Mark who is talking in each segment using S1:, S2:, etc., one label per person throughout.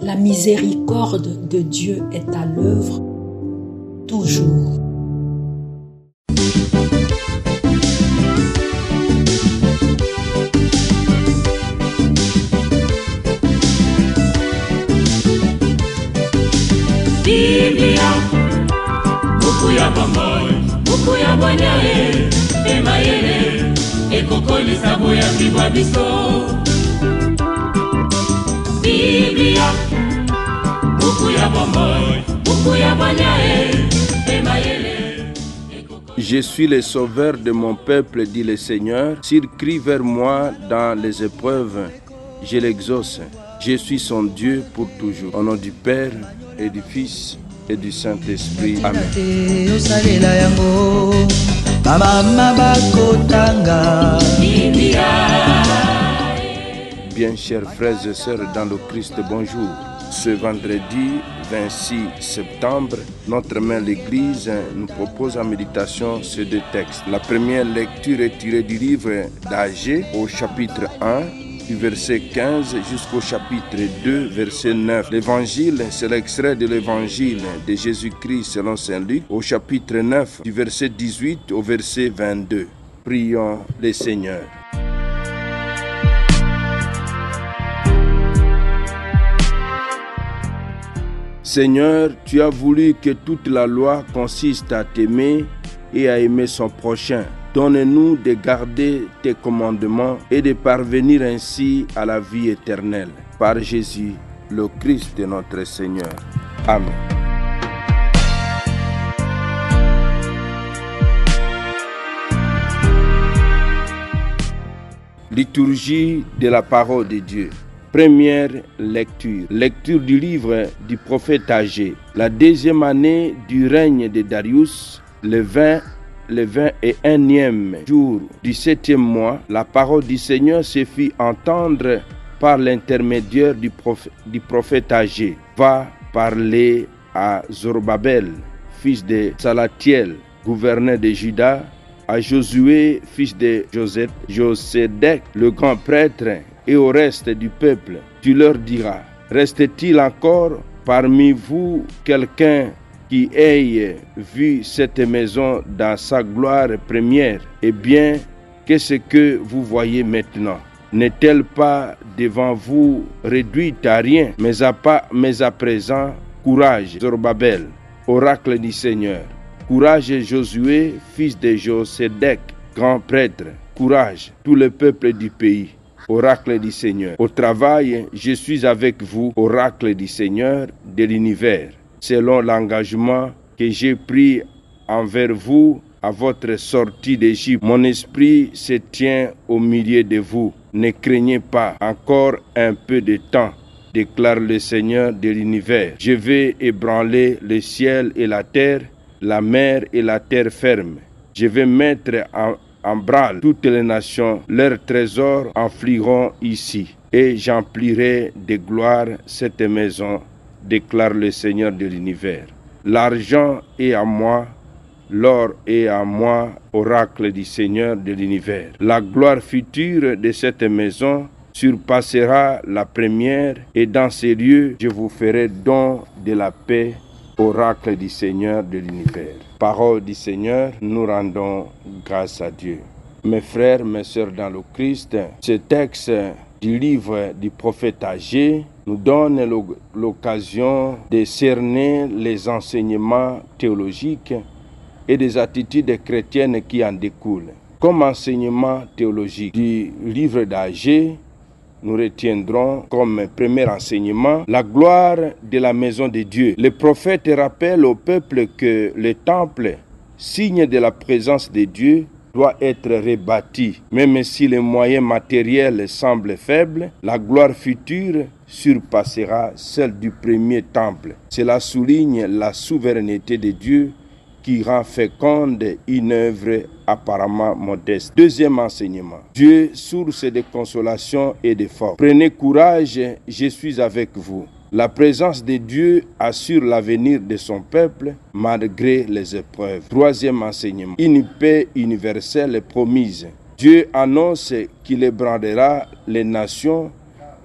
S1: La miséricorde de Dieu est à l'œuvre toujours.
S2: Biblia, buku ya bomoi, buku ya bonyae, emayele, ekokolisa boya bibwa biso. Biblia, buku ya bomoi, buku ya bonyae, emayele.
S3: Je suis le sauveur de mon peuple, dit le Seigneur. S'il crie vers moi dans les épreuves, je l'exauce. Je suis son Dieu pour toujours. Au nom du Père et du Fils et du Saint-Esprit. Amen. Bien, chers frères et sœurs dans le Christ, bonjour. Ce vendredi 26 septembre, notre mère l'Église nous propose en méditation ces deux textes. La première lecture est tirée du livre d'Agée au chapitre 1, du verset 15 jusqu'au chapitre 2, verset 9. L'évangile, c'est l'extrait de l'évangile de Jésus-Christ selon Saint Luc, au chapitre 9, du verset 18 au verset 22. Prions le Seigneur. Seigneur, tu as voulu que toute la loi consiste à t'aimer et à aimer son prochain. Donne-nous de garder tes commandements et de parvenir ainsi à la vie éternelle. Par Jésus, le Christ notre Seigneur. Amen. Liturgie de la parole de Dieu. Première lecture. Lecture du livre du prophète Agée. La deuxième année du règne de Darius, le 21e jour du 7e mois, la parole du Seigneur se fit entendre par l'intermédiaire du prophète Agée. Va parler à Zorobabel, fils de Salatiel, gouverneur de Juda, à Josué, fils de Josédek, le grand prêtre, et au reste du peuple. Tu leur diras, reste-t-il encore parmi vous quelqu'un qui ait vu cette maison dans sa gloire première? Eh bien, qu'est-ce que vous voyez maintenant? N'est-elle pas devant vous réduite à rien? Mais à présent, courage, Zorobabel, oracle du Seigneur. Courage, Josué, fils de Josédek, grand prêtre. Courage, tout le peuple du pays. Oracle du Seigneur. Au travail, je suis avec vous, oracle du Seigneur de l'univers. Selon l'engagement que j'ai pris envers vous à votre sortie d'Égypte, mon esprit se tient au milieu de vous. Ne craignez pas, encore un peu de temps, déclare le Seigneur de l'univers. Je vais ébranler le ciel et la terre, la mer et la terre ferme. Je vais mettre en branle toutes les nations, leurs trésors enfliront ici, et j'emplirai de gloire cette maison, déclare le Seigneur de l'univers. L'argent est à moi, l'or est à moi, oracle du Seigneur de l'univers. La gloire future de cette maison surpassera la première, et dans ces lieux, je vous ferai don de la paix, oracle du Seigneur de l'univers. Parole du Seigneur, nous rendons grâce à Dieu. Mes frères, mes sœurs dans le Christ, ce texte du livre du prophète Agée nous donne l'occasion de cerner les enseignements théologiques et des attitudes chrétiennes qui en découlent. Comme enseignement théologique du livre d'Agée, nous retiendrons comme premier enseignement la gloire de la maison de Dieu. Le prophète rappelle au peuple que le temple, signe de la présence de Dieu, doit être rebâti. Même si les moyens matériels semblent faibles, la gloire future surpassera celle du premier temple. Cela souligne la souveraineté de Dieu qui rend féconde une œuvre apparemment modeste. Deuxième enseignement. Dieu, source de consolation et de force. Prenez courage, je suis avec vous. La présence de Dieu assure l'avenir de son peuple malgré les épreuves. Troisième enseignement. Une paix universelle promise. Dieu annonce qu'il ébranlera les nations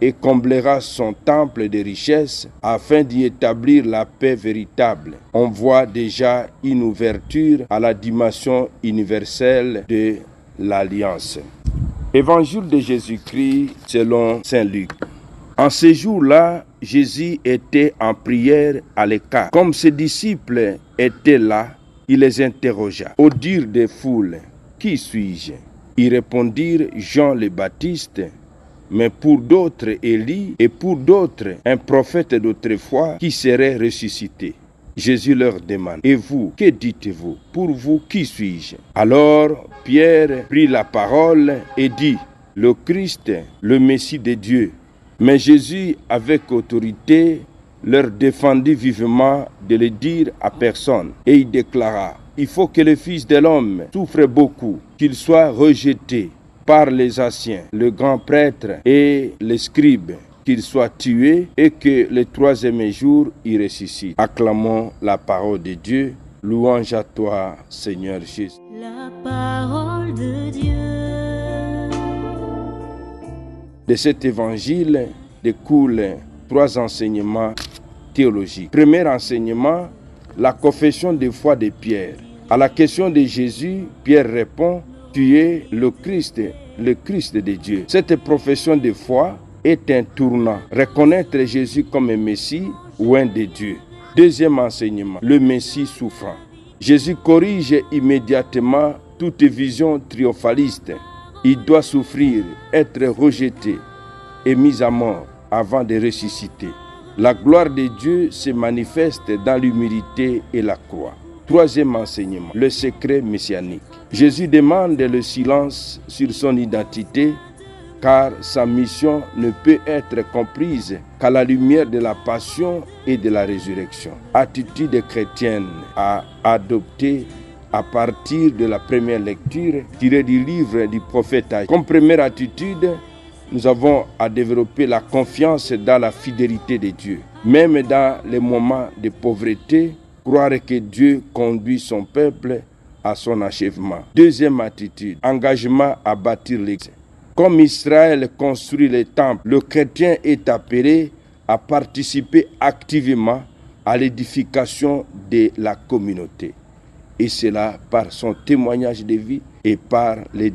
S3: et comblera son temple de richesses afin d'y établir la paix véritable. On voit déjà une ouverture à la dimension universelle de l'Alliance. Évangile de Jésus-Christ selon Saint Luc. En ces jours-là, Jésus était en prière à l'écart. Comme ses disciples étaient là, il les interrogea. Au dire des foules, « Qui suis-je » Ils répondirent « Jean le Baptiste ». Mais pour d'autres, Élie, et pour d'autres, un prophète d'autrefois qui serait ressuscité. Jésus leur demande, « Et vous, que dites-vous? Pour vous, qui suis-je » Alors Pierre prit la parole et dit, « Le Christ, le Messie de Dieu. » Mais Jésus, avec autorité, leur défendit vivement de le dire à personne. Et il déclara, « Il faut que le Fils de l'homme souffre beaucoup, qu'il soit rejeté par les anciens, le grand prêtre et les scribes, qu'il soit tué et que le troisième jour il ressuscite. » Acclamons la parole de Dieu. Louange à toi, Seigneur Jésus.
S4: La parole de Dieu.
S3: De cet évangile découlent 3 enseignements théologiques. Premier enseignement, la confession de foi de Pierre. À la question de Jésus, Pierre répond, « Tu es le Christ de Dieu. » Cette profession de foi est un tournant. Reconnaître Jésus comme un Messie ou un de Dieu. Deuxième enseignement, le Messie souffrant. Jésus corrige immédiatement toute vision triomphaliste. Il doit souffrir, être rejeté et mis à mort avant de ressusciter. La gloire de Dieu se manifeste dans l'humilité et la croix. Troisième enseignement, le secret messianique. Jésus demande le silence sur son identité, car sa mission ne peut être comprise qu'à la lumière de la passion et de la résurrection. Attitude chrétienne à adopter à partir de la première lecture tirée du livre du prophète Agé. Comme première attitude, nous avons à développer la confiance dans la fidélité de Dieu. Même dans les moments de pauvreté, croire que Dieu conduit son peuple à son achèvement. Deuxième attitude, engagement à bâtir l'Église. Comme Israël construit les temples, le chrétien est appelé à participer activement à l'édification de la communauté. Et cela par son témoignage de vie et par les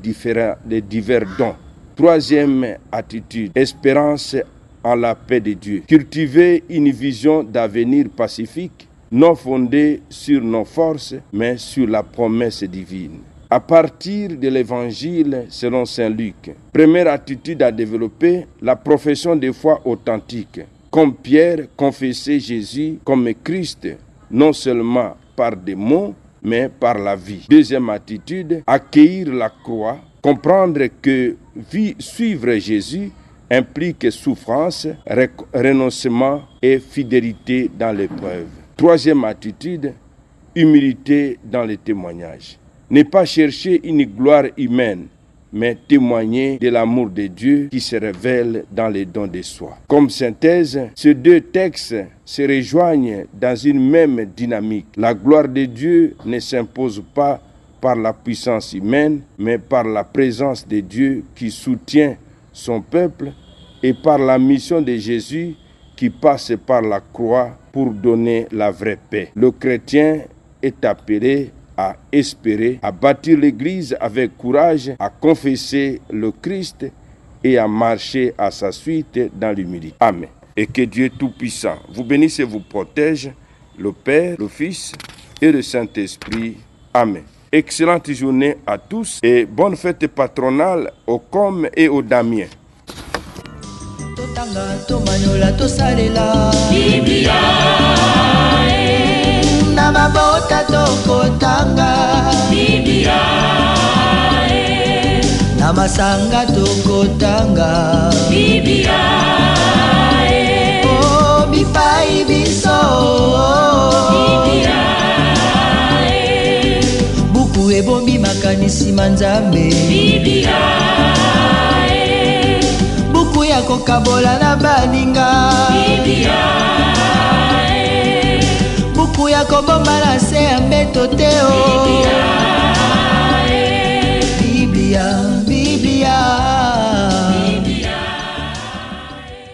S3: divers dons. Troisième attitude, espérance en la paix de Dieu. Cultiver une vision d'avenir pacifique, non fondée sur nos forces, mais sur la promesse divine. À partir de l'évangile selon Saint Luc, première attitude à développer, la profession de foi authentique. Comme Pierre confessait Jésus comme Christ, non seulement par des mots, mais par la vie. Deuxième attitude, accueillir la croix, comprendre que suivre Jésus implique souffrance, renoncement et fidélité dans l'épreuve. Troisième attitude, humilité dans le témoignage. Ne pas chercher une gloire humaine, mais témoigner de l'amour de Dieu qui se révèle dans les dons de soi. Comme synthèse, ces 2 textes se rejoignent dans une même dynamique. La gloire de Dieu ne s'impose pas par la puissance humaine, mais par la présence de Dieu qui soutient son peuple et par la mission de Jésus qui passe par la croix pour donner la vraie paix. Le chrétien est appelé à espérer, à bâtir l'Église avec courage, à confesser le Christ et à marcher à sa suite dans l'humilité. Amen. Et que Dieu Tout-Puissant vous bénisse et vous protège, le Père, le Fils et le Saint-Esprit. Amen. Excellente journée à tous et bonne fête patronale aux Com et aux Damien.
S5: Na mabota tokotanga
S2: Biblia
S5: na masanga tokotanga
S2: Biblia
S5: oh bipai biso
S2: Biblia
S5: buku ebombi makanisi manzambe
S2: Biblia
S5: buku ya kokabola na baninga
S2: Biblia
S5: buku ya kobomba na se ya mbeto te o Biblia, Biblia, Biblia.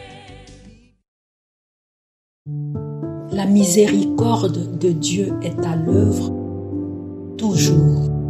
S1: La miséricorde de Dieu est à l'œuvre toujours.